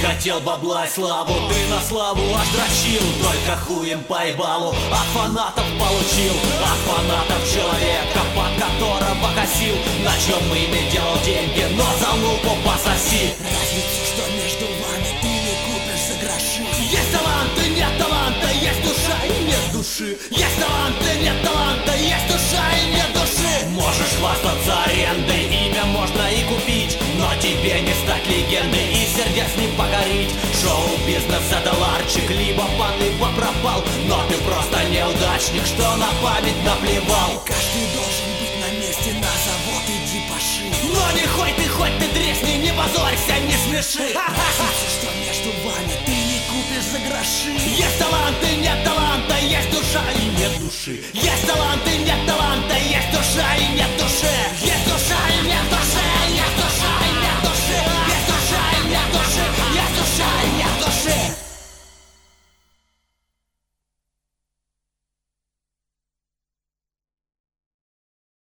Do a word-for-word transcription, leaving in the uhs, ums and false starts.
хотел бабла и славу, ты на славу аж дрочил. Только хуем по ебалу от фанатов получил. От фанатов человека, под которого косил. На чем ими делал деньги, но за лупу пососи. Разницу, что между вами, ты не купишь за гроши. Есть таланты, нет таланта, есть душа и нет души. Есть таланты, нет таланта, есть душа и нет души. Можешь хвастаться арендой, имя можно и купить, но тебе не стать легендой и сердец не покорить. Шоу-бизнес это ларчик, либо пан, либо пропал. Но ты просто неудачник, что на память наплевал. Каждый должен быть на месте, на завод иди поши. Но не хоть ты, хоть ты тресни, не позорься, не смеши. Разница, что между вами, ты не купишь за гроши. Есть таланты, нет таланта, есть душа и нет души. Есть таланты, нет таланта, есть душа и нет души.